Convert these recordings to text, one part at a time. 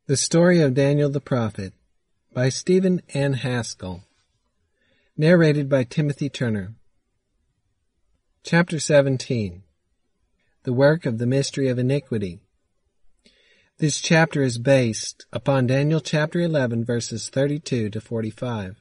The Story of Daniel the Prophet by Stephen N. Haskell. Narrated by Timothy Turner. Chapter 17. The Work of the Mystery of Iniquity. This chapter is based upon Daniel chapter 11 verses 32 to 45.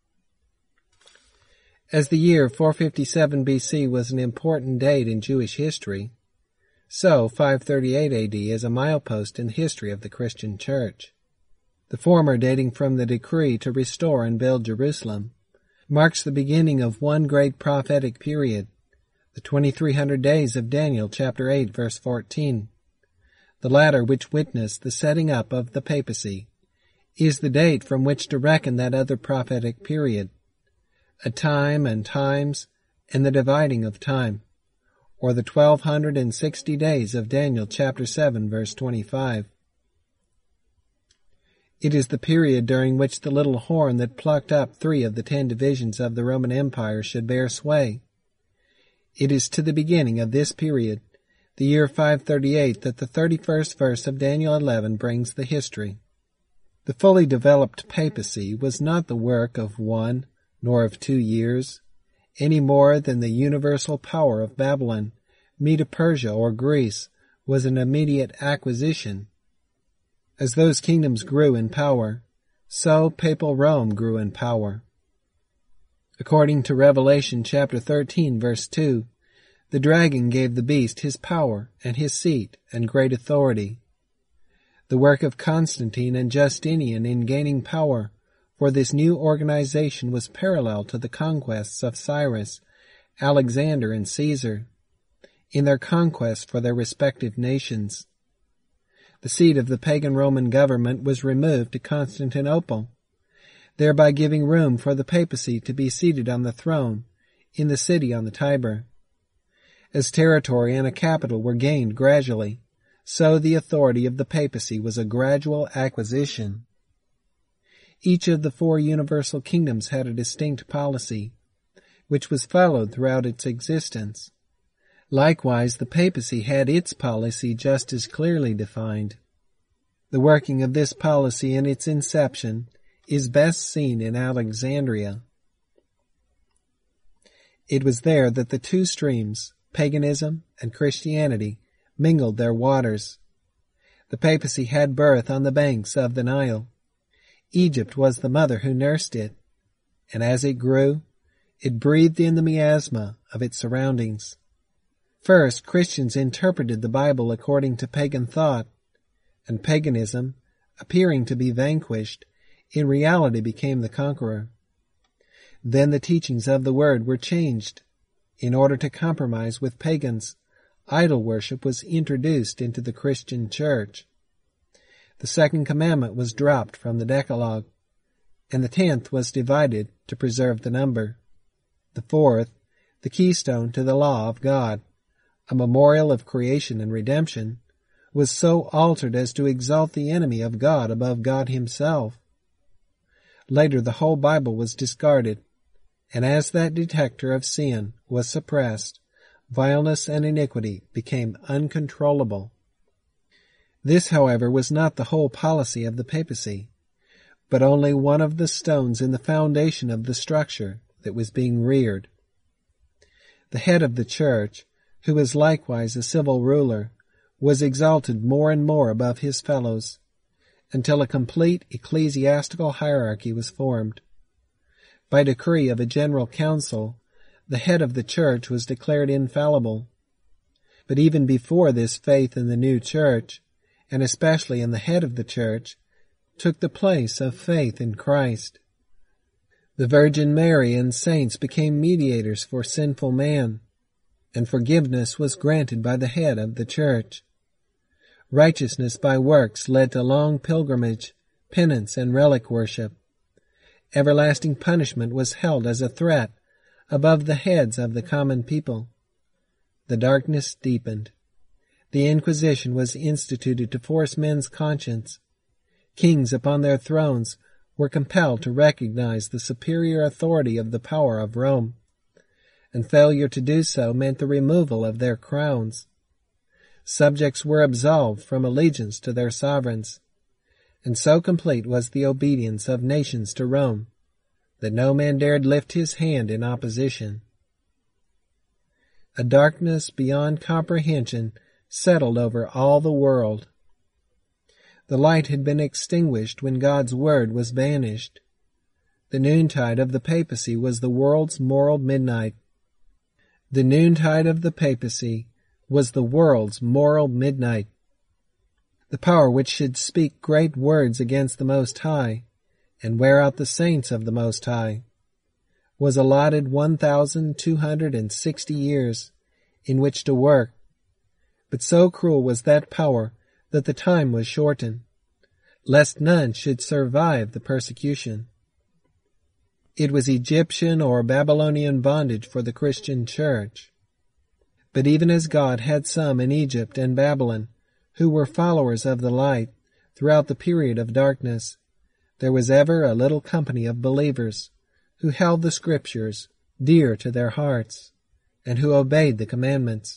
As the year 457 BC was an important date in Jewish history, so 538 AD is a milepost in the history of the Christian Church. The former, dating from the decree to restore and build Jerusalem, marks the beginning of one great prophetic period, the 2300 days of Daniel chapter 8 verse 14. The latter, which witnessed the setting up of the papacy, is the date from which to reckon that other prophetic period, a time and times and the dividing of time, or the 1260 days of Daniel chapter 7 verse 25. It is the period during which the little horn that plucked up 3 of the 10 divisions of the Roman Empire should bear sway. It is to the beginning of this period, the year 538, that the 31st verse of Daniel 11 brings the history. The fully developed papacy was not the work of 1 nor of 2 years, any more than the universal power of Babylon, Medo-Persia, or Greece was an immediate acquisition. As those kingdoms grew in power, so papal Rome grew in power. According to Revelation chapter 13 verse 2, the dragon gave the beast his power and his seat and great authority. The work of Constantine and Justinian in gaining power for this new organization was parallel to the conquests of Cyrus, Alexander, and Caesar in their conquests for their respective nations. The seat of the pagan Roman government was removed to Constantinople, thereby giving room for the papacy to be seated on the throne in the city on the Tiber. As territory and a capital were gained gradually, so the authority of the papacy was a gradual acquisition. Each of the 4 universal kingdoms had a distinct policy, which was followed throughout its existence. Likewise, the papacy had its policy just as clearly defined. The working of this policy in its inception is best seen in Alexandria. It was there that the 2 streams, paganism and Christianity, mingled their waters. The papacy had birth on the banks of the Nile. Egypt was the mother who nursed it, and as it grew, it breathed in the miasma of its surroundings. First, Christians interpreted the Bible according to pagan thought, and paganism, appearing to be vanquished, in reality became the conqueror. Then the teachings of the Word were changed. In order to compromise with pagans, idol worship was introduced into the Christian Church. The 2nd commandment was dropped from the Decalogue, and the 10th was divided to preserve the number. The 4th, the keystone to the law of God, a memorial of creation and redemption, was so altered as to exalt the enemy of God above God himself. Later the whole Bible was discarded, and as that detector of sin was suppressed, vileness and iniquity became uncontrollable. This, however, was not the whole policy of the papacy, but only one of the stones in the foundation of the structure that was being reared. The head of the church, who was likewise a civil ruler, was exalted more and more above his fellows, until a complete ecclesiastical hierarchy was formed. By decree of a general council, the head of the church was declared infallible. But even before this, faith in the new church, and especially in the head of the church, took the place of faith in Christ. The Virgin Mary and saints became mediators for sinful man, and forgiveness was granted by the head of the church. Righteousness by works led to long pilgrimage, penance, and relic worship. Everlasting punishment was held as a threat above the heads of the common people. The darkness deepened. The Inquisition was instituted to force men's conscience. Kings upon their thrones were compelled to recognize the superior authority of the power of Rome, and failure to do so meant the removal of their crowns. Subjects were absolved from allegiance to their sovereigns, and so complete was the obedience of nations to Rome that no man dared lift his hand in opposition. A darkness beyond comprehension settled over all the world. The light had been extinguished when God's word was banished. The noontide of the papacy was the world's moral midnight. The noontide of the papacy was the world's moral midnight. The power which should speak great words against the Most High and wear out the saints of the Most High was allotted 1,260 years in which to work, but so cruel was that power that the time was shortened, lest none should survive the persecution. It was Egyptian or Babylonian bondage for the Christian church. But even as God had some in Egypt and Babylon who were followers of the light throughout the period of darkness, there was ever a little company of believers who held the Scriptures dear to their hearts and who obeyed the commandments.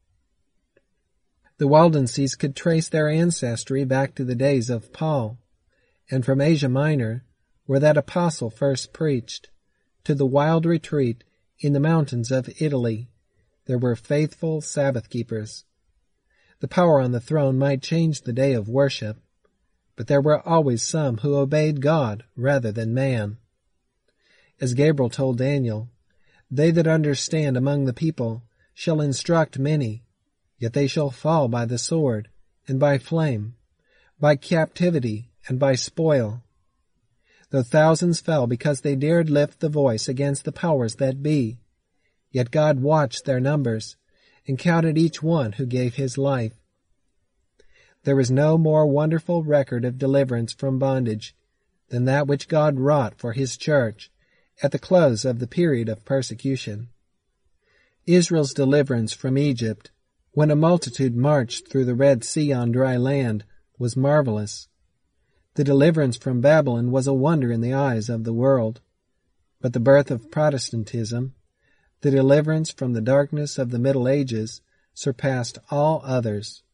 The Waldenses could trace their ancestry back to the days of Paul, and from Asia Minor, where that apostle first preached, to the wild retreat in the mountains of Italy, there were faithful Sabbath keepers. The power on the throne might change the day of worship, but there were always some who obeyed God rather than man. As Gabriel told Daniel, "They that understand among the people shall instruct many, yet they shall fall by the sword, and by flame, by captivity, and by spoil. Though thousands fell because they dared lift the voice against the powers that be, yet God watched their numbers, and counted each one who gave his life." There is no more wonderful record of deliverance from bondage than that which God wrought for his church at the close of the period of persecution. Israel's deliverance from Egypt, when a multitude marched through the Red Sea on dry land, was marvelous. The deliverance from Babylon was a wonder in the eyes of the world. But the birth of Protestantism, the deliverance from the darkness of the Middle Ages, surpassed all others.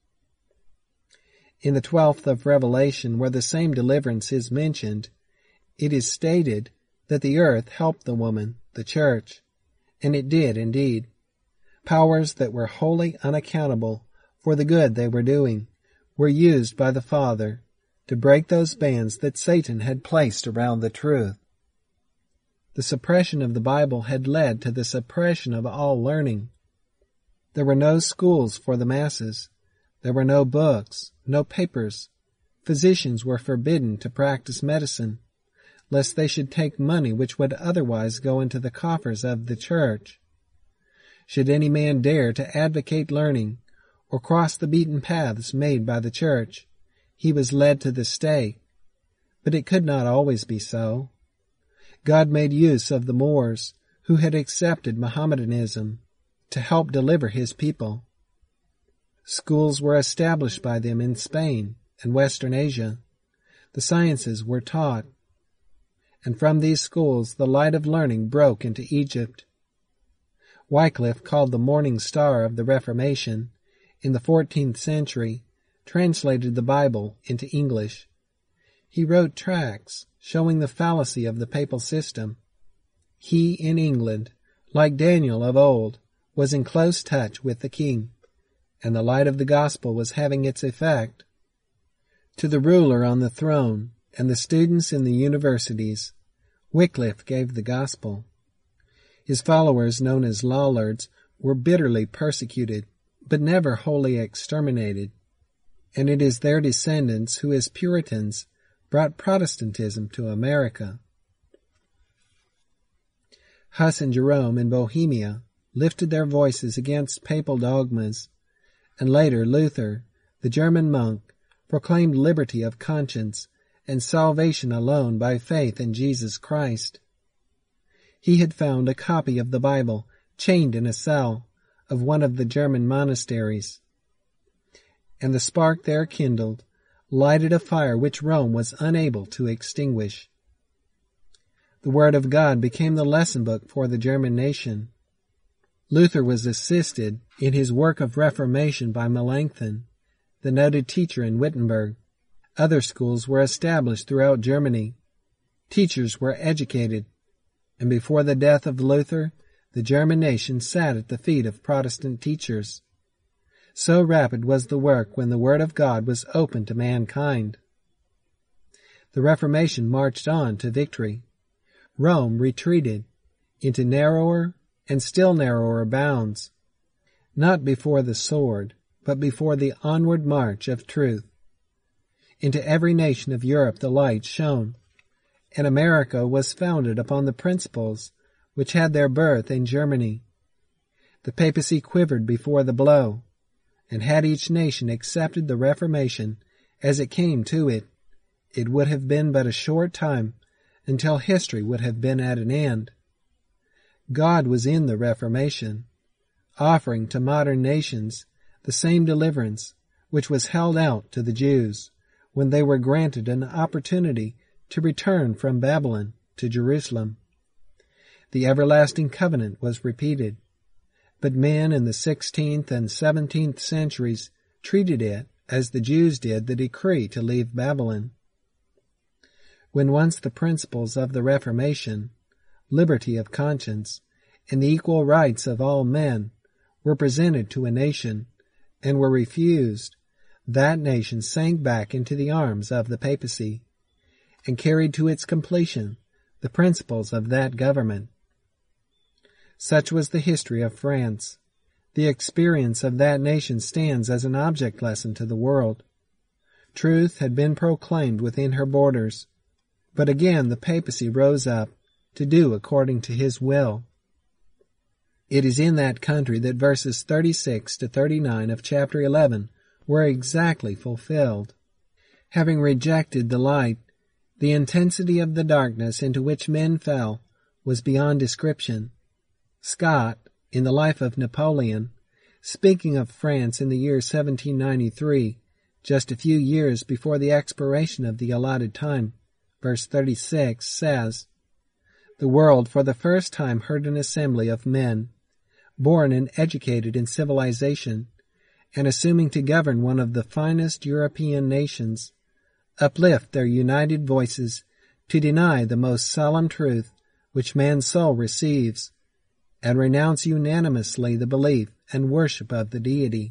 In the 12th of Revelation, where the same deliverance is mentioned, it is stated that the earth helped the woman, the church, and it did indeed. Powers that were wholly unaccountable for the good they were doing were used by the Father to break those bands that Satan had placed around the truth. The suppression of the Bible had led to the suppression of all learning. There were no schools for the masses. There were no books, no papers. Physicians were forbidden to practice medicine, lest they should take money which would otherwise go into the coffers of the church. Should any man dare to advocate learning, or cross the beaten paths made by the church, he was led to the stake. But it could not always be so. God made use of the Moors, who had accepted Mohammedanism, to help deliver his people. Schools were established by them in Spain and Western Asia. The sciences were taught, and from these schools the light of learning broke into Egypt. Wycliffe, called the morning star of the Reformation, in the 14th century, translated the Bible into English. He wrote tracts showing the fallacy of the papal system. He, in England, like Daniel of old, was in close touch with the king, and the light of the gospel was having its effect. To the ruler on the throne and the students in the universities, Wycliffe gave the gospel. His followers, known as Lollards, were bitterly persecuted, but never wholly exterminated, and it is their descendants who, as Puritans, brought Protestantism to America. Huss and Jerome in Bohemia lifted their voices against papal dogmas, and later Luther, the German monk, proclaimed liberty of conscience and salvation alone by faith in Jesus Christ. He had found a copy of the Bible chained in a cell of one of the German monasteries, and the spark there kindled lighted a fire which Rome was unable to extinguish. The Word of God became the lesson book for the German nation. Luther was assisted in his work of reformation by Melanchthon, the noted teacher in Wittenberg, Other schools were established throughout Germany. Teachers were educated, and before the death of Luther, the German nation sat at the feet of Protestant teachers. So rapid was the work when the Word of God was open to mankind. The Reformation marched on to victory. Rome retreated into narrower and still narrower bounds, not before the sword, but before the onward march of truth. Into every nation of Europe the light shone, and America was founded upon the principles which had their birth in Germany. The papacy quivered before the blow, and had each nation accepted the Reformation as it came to it, it would have been but a short time until history would have been at an end. God was in the Reformation, offering to modern nations the same deliverance which was held out to the Jews when they were granted an opportunity to return from Babylon to Jerusalem. The everlasting covenant was repeated, but men in the 16th and 17th centuries treated it as the Jews did the decree to leave Babylon. When once the principles of the Reformation, liberty of conscience, and the equal rights of all men were presented to a nation and were refused, that nation sank back into the arms of the papacy and carried to its completion the principles of that government. Such was the history of France. The experience of that nation stands as an object lesson to the world. Truth had been proclaimed within her borders, but again the papacy rose up to do according to his will. It is in that country that verses 36 to 39 of chapter 11 were exactly fulfilled. Having rejected the light, the intensity of the darkness into which men fell was beyond description. Scott, in the Life of Napoleon, speaking of France in the year 1793, just a few years before the expiration of the allotted time, verse 36 says, "The world for the first time heard an assembly of men, born and educated in civilization, and assuming to govern one of the finest European nations, uplift their united voices to deny the most solemn truth which man's soul receives, and renounce unanimously the belief and worship of the deity."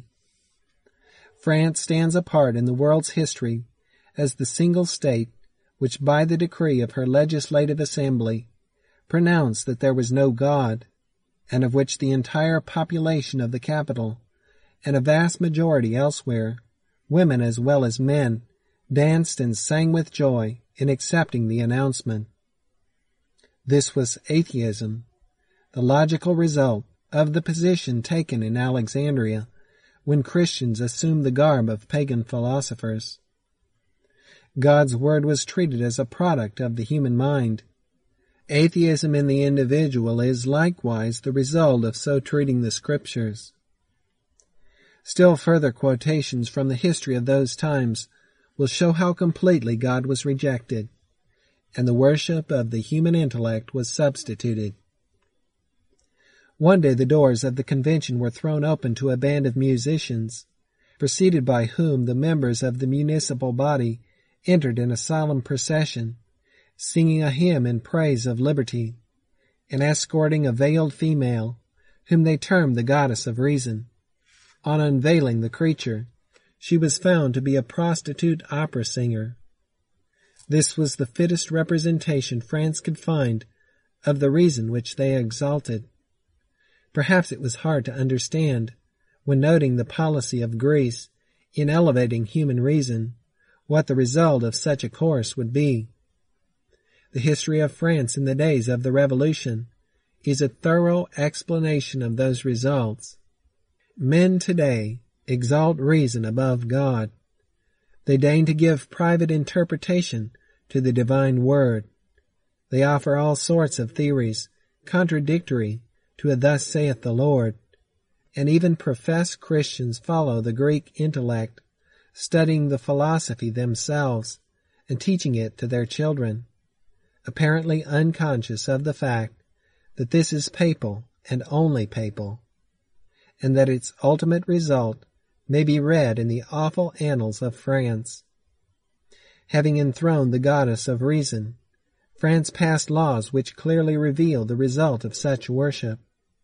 France stands apart in the world's history as the single state which by the decree of her legislative assembly pronounced that there was no God, and of which the entire population of the capital, and a vast majority elsewhere, women as well as men, danced and sang with joy in accepting the announcement. This was atheism, the logical result of the position taken in Alexandria when Christians assumed the garb of pagan philosophers. God's word was treated as a product of the human mind. Atheism in the individual is likewise the result of so treating the Scriptures. Still further quotations from the history of those times will show how completely God was rejected, and the worship of the human intellect was substituted. One day the doors of the convention were thrown open to a band of musicians, preceded by whom the members of the municipal body entered in a solemn procession, singing a hymn in praise of liberty, and escorting a veiled female, whom they termed the goddess of reason. On unveiling the creature, she was found to be a prostitute opera singer. This was the fittest representation France could find of the reason which they exalted. Perhaps it was hard to understand, when noting the policy of Greece in elevating human reason, what the result of such a course would be. The history of France in the days of the Revolution is a thorough explanation of those results. Men today exalt reason above God. They deign to give private interpretation to the divine word. They offer all sorts of theories contradictory to a "thus saith the Lord," and even professed Christians follow the Greek intellect, studying the philosophy themselves and teaching it to their children, apparently unconscious of the fact that this is papal and only papal, and that its ultimate result may be read in the awful annals of France. Having enthroned the goddess of reason, France passed laws which clearly reveal the result of such worship.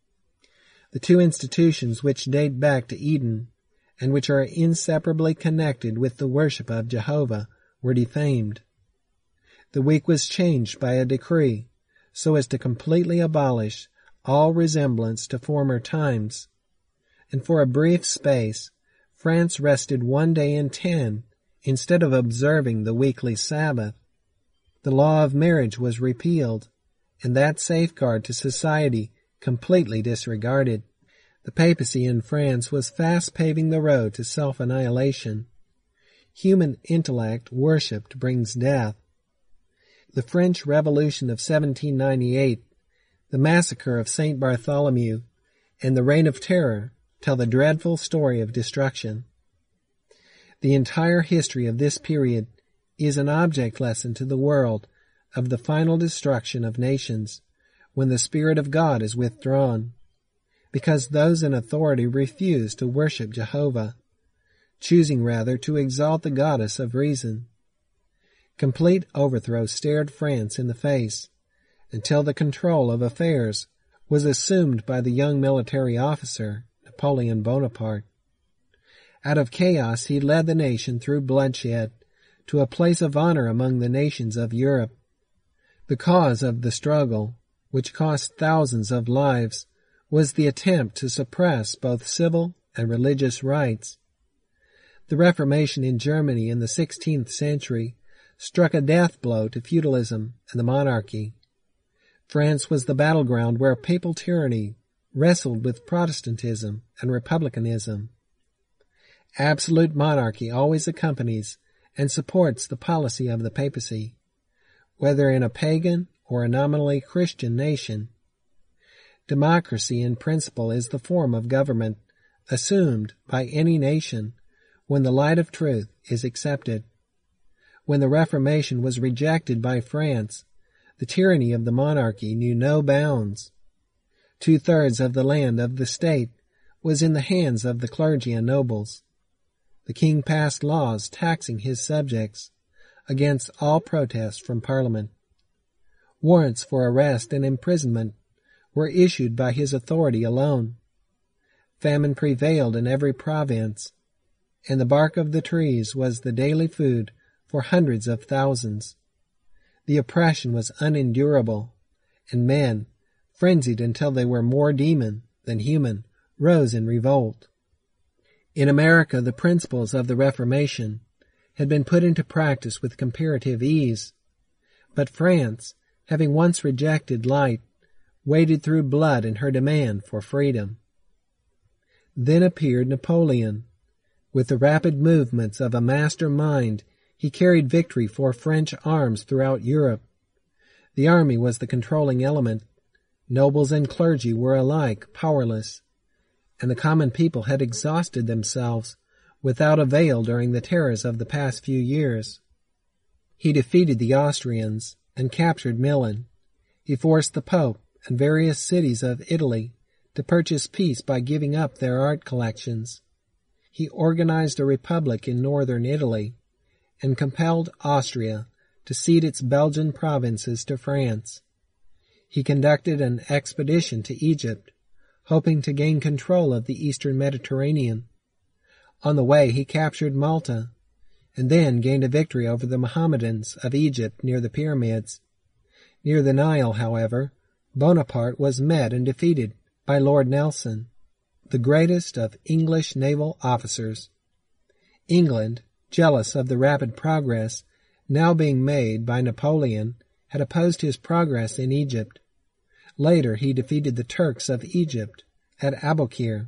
The two institutions which date back to Eden, and which are inseparably connected with the worship of Jehovah, were defamed. The week was changed by a decree, so as to completely abolish all resemblance to former times, and for a brief space France rested 1 day in 10 instead of observing the weekly Sabbath. The law of marriage was repealed, and that safeguard to society completely disregarded. The papacy in France was fast paving the road to self-annihilation. Human intellect worshipped brings death. The French Revolution of 1798, the massacre of St. Bartholomew, and the Reign of Terror tell the dreadful story of destruction. The entire history of this period is an object lesson to the world of the final destruction of nations when the Spirit of God is withdrawn, because those in authority refuse to worship Jehovah, choosing rather to exalt the goddess of reason. Complete overthrow stared France in the face until the control of affairs was assumed by the young military officer, Napoleon Bonaparte. Out of chaos he led the nation through bloodshed to a place of honor among the nations of Europe. The cause of the struggle, which cost thousands of lives, was the attempt to suppress both civil and religious rights. The Reformation in Germany in the 16th century struck a death blow to feudalism and the monarchy. France was the battleground where papal tyranny wrestled with Protestantism and republicanism. Absolute monarchy always accompanies and supports the policy of the papacy, whether in a pagan or a nominally Christian nation. Democracy in principle is the form of government assumed by any nation when the light of truth is accepted. When the Reformation was rejected by France, the tyranny of the monarchy knew no bounds. 2/3 of the land of the state was in the hands of the clergy and nobles. The king passed laws taxing his subjects against all protest from Parliament. Warrants for arrest and imprisonment were issued by his authority alone. Famine prevailed in every province, and the bark of the trees was the daily food for hundreds of thousands. The oppression was unendurable, and men, frenzied until they were more demon than human, rose in revolt. In America, the principles of the Reformation had been put into practice with comparative ease, but France, having once rejected light, waded through blood in her demand for freedom. Then appeared Napoleon. With the rapid movements of a master mind, he carried victory for French arms throughout Europe. The army was the controlling element. Nobles and clergy were alike powerless, and the common people had exhausted themselves without avail during the terrors of the past few years. He defeated the Austrians and captured Milan. He forced the Pope and various cities of Italy to purchase peace by giving up their art collections. He organized a republic in northern Italy and compelled Austria to cede its Belgian provinces to France. He conducted an expedition to Egypt, hoping to gain control of the eastern Mediterranean. On the way he captured Malta, and then gained a victory over the Mohammedans of Egypt near the pyramids. Near the Nile, however, Bonaparte was met and defeated by Lord Nelson, the greatest of English naval officers. England, jealous of the rapid progress now being made by Napoleon, had opposed his progress in Egypt. Later he defeated the Turks of Egypt at Aboukir.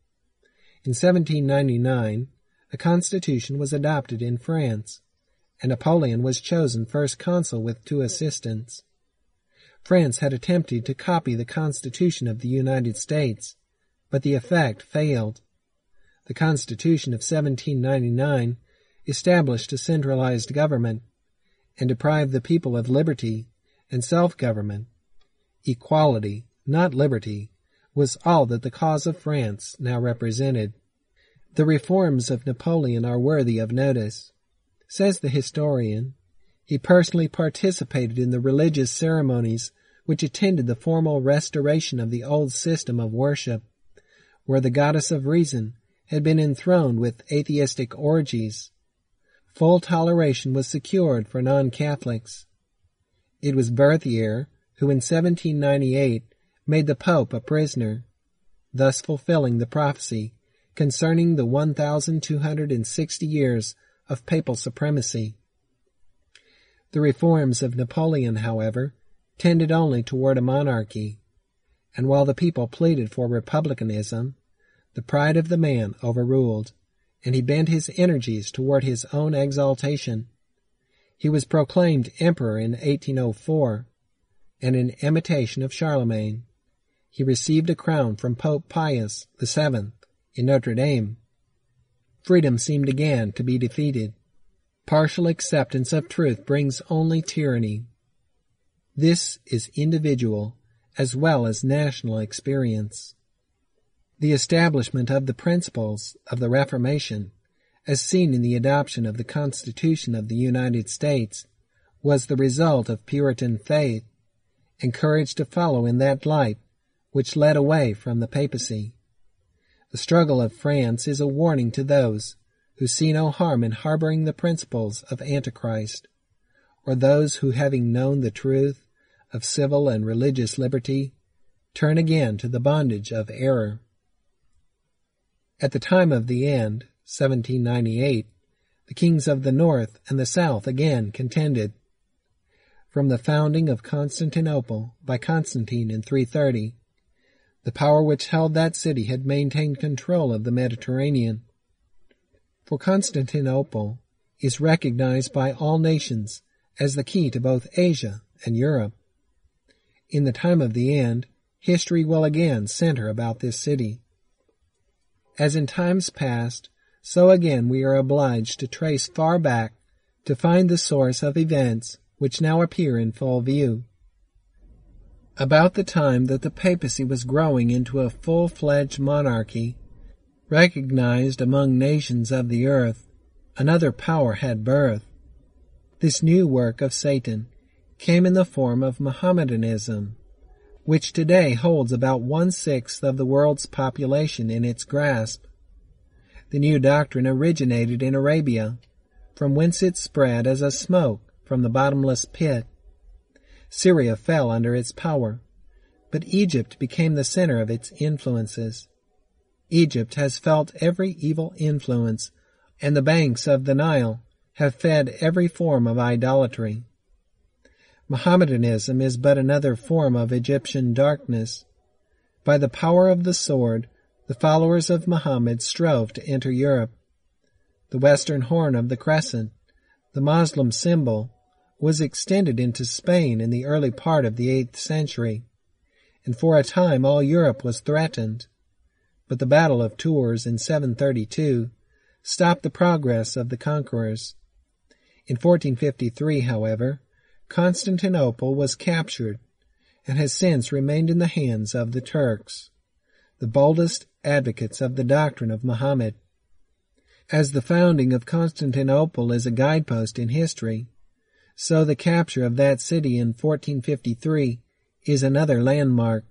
In 1799, a constitution was adopted in France, and Napoleon was chosen first consul with 2 assistants. France had attempted to copy the Constitution of the United States, but the effect failed. The Constitution of 1799 established a centralized government and deprived the people of liberty and self-government. Equality, not liberty, was all that the cause of France now represented. The reforms of Napoleon are worthy of notice. Says the historian, he personally participated in the religious ceremonies which attended the formal restoration of the old system of worship, where the goddess of reason had been enthroned with atheistic orgies. Full toleration was secured for non-Catholics. It was Berthier who in 1798 made the Pope a prisoner, thus fulfilling the prophecy concerning the 1,260 years of papal supremacy. The reforms of Napoleon, however, tended only toward a monarchy, and while the people pleaded for republicanism, the pride of the man overruled, and he bent his energies toward his own exaltation. He was proclaimed emperor in 1804, and in imitation of Charlemagne, he received a crown from Pope Pius VII in Notre Dame. Freedom seemed again to be defeated. Partial acceptance of truth brings only tyranny. This is individual as well as national experience. The establishment of the principles of the Reformation, as seen in the adoption of the Constitution of the United States, was the result of Puritan faith, and courage to follow in that light which led away from the papacy. The struggle of France is a warning to those who see no harm in harboring the principles of Antichrist, or those who, having known the truth of civil and religious liberty, turn again to the bondage of error. At the time of the end, 1798, the kings of the north and the south again contended. From the founding of Constantinople by Constantine in 330, the power which held that city had maintained control of the Mediterranean. For Constantinople is recognized by all nations as the key to both Asia and Europe. In the time of the end, history will again center about this city. As in times past, so again we are obliged to trace far back to find the source of events which now appear in full view. About the time that the papacy was growing into a full-fledged monarchy, recognized among nations of the earth, another power had birth. This new work of Satan came in the form of Mohammedanism, which today holds about 1/6 of the world's population in its grasp. The new doctrine originated in Arabia, from whence it spread as a smoke from the bottomless pit. Syria fell under its power, but Egypt became the center of its influences. Egypt has felt every evil influence, and the banks of the Nile have fed every form of idolatry. Mohammedanism is but another form of Egyptian darkness. By the power of the sword, the followers of Muhammad strove to enter Europe. The western horn of the crescent, the Moslem symbol, was extended into Spain in the early part of the 8th century, and for a time all Europe was threatened. But the Battle of Tours in 732 stopped the progress of the conquerors. In 1453, however, Constantinople was captured and has since remained in the hands of the Turks, the boldest advocates of the doctrine of Muhammad. As the founding of Constantinople is a guidepost in history, so the capture of that city in 1453 is another landmark.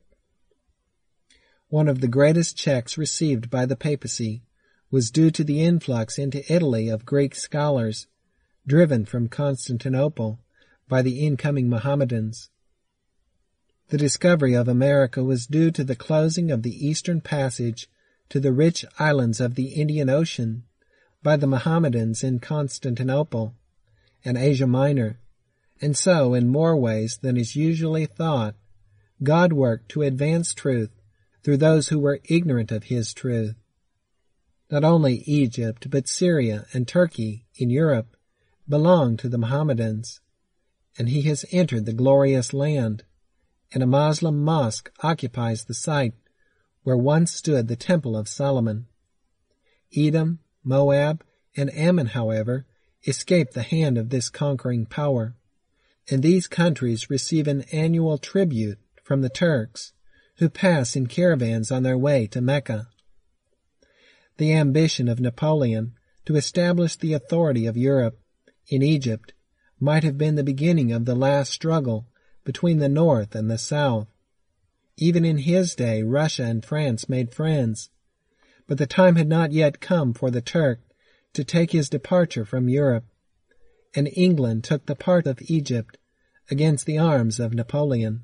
One of the greatest checks received by the papacy was due to the influx into Italy of Greek scholars, driven from Constantinople by the incoming Mohammedans. The discovery of America was due to the closing of the eastern passage to the rich islands of the Indian Ocean by the Mohammedans in Constantinople and Asia Minor, and so, in more ways than is usually thought, God worked to advance truth through those who were ignorant of His truth. Not only Egypt, but Syria and Turkey in Europe belong to the Mohammedans, and He has entered the glorious land, and a Moslem mosque occupies the site where once stood the Temple of Solomon. Edom, Moab, and Ammon, however, escaped the hand of this conquering power, and these countries receive an annual tribute from the Turks, who pass in caravans on their way to Mecca. The ambition of Napoleon to establish the authority of Europe in Egypt might have been the beginning of the last struggle between the North and the South. Even in his day, Russia and France made friends, but the time had not yet come for the Turk to take his departure from Europe, and England took the part of Egypt against the arms of Napoleon.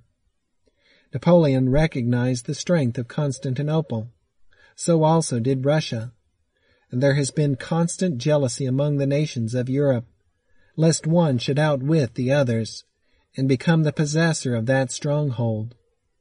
Napoleon recognized the strength of Constantinople. So also did Russia, and there has been constant jealousy among the nations of Europe, lest one should outwit the others and become the possessor of that stronghold.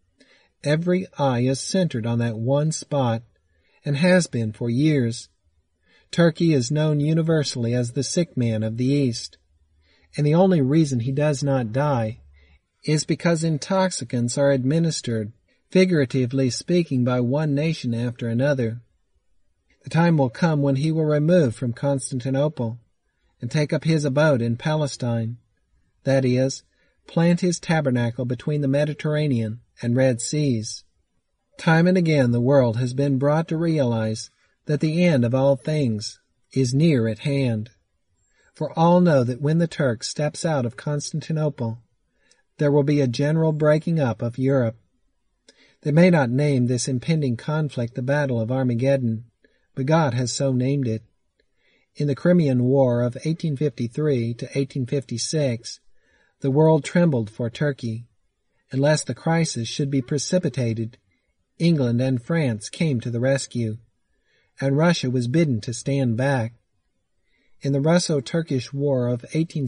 Every eye is centered on that one spot, and has been for years. Turkey is known universally as the sick man of the East, and the only reason he does not die is because intoxicants are administered, figuratively speaking, by one nation after another. The time will come when he will remove from Constantinople and take up his abode in Palestine, that is, plant his tabernacle between the Mediterranean and Red Seas. Time and again the world has been brought to realize that the end of all things is near at hand. For all know that when the Turk steps out of Constantinople, there will be a general breaking up of Europe. They may not name this impending conflict the Battle of Armageddon, but God has so named it. In the Crimean War of 1853 to 1856, the world trembled for Turkey. Unless the crisis should be precipitated, England and France came to the rescue, and Russia was bidden to stand back. In the Russo-Turkish War of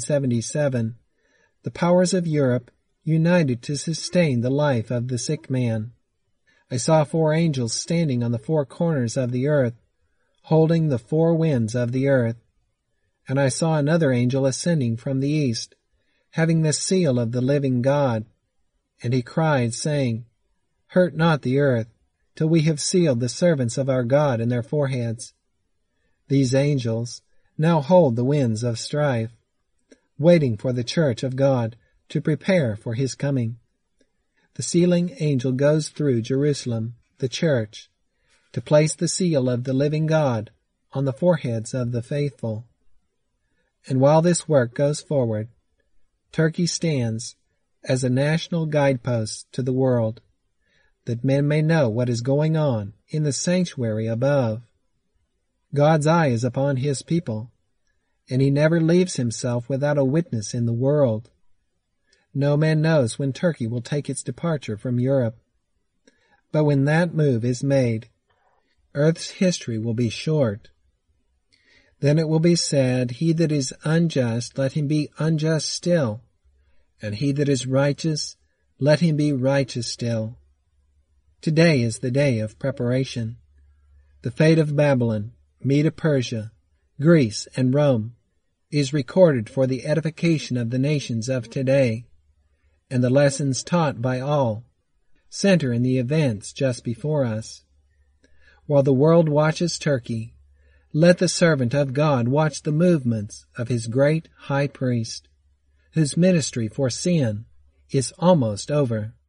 1877, the powers of Europe united to sustain the life of the sick man. I saw 4 angels standing on the 4 corners of the earth, holding the 4 winds of the earth. And I saw another angel ascending from the east, having the seal of the living God. And he cried, saying, Hurt not the earth, till we have sealed the servants of our God in their foreheads. These angels now hold the winds of strife, waiting for the church of God to prepare for his coming. The sealing angel goes through Jerusalem, the church, to place the seal of the living God on the foreheads of the faithful. And while this work goes forward, Turkey stands as a national guidepost to the world, that men may know what is going on in the sanctuary above. God's eye is upon his people, and he never leaves himself without a witness in the world. No man knows when Turkey will take its departure from Europe. But when that move is made, earth's history will be short. Then it will be said, He that is unjust, let him be unjust still, and he that is righteous, let him be righteous still. Today is the day of preparation. The fate of Babylon, Medo-Persia, Greece, and Rome is recorded for the edification of the nations of today, and the lessons taught by all center in the events just before us. While the world watches Turkey, let the servant of God watch the movements of his great high priest, whose ministry for sin is almost over.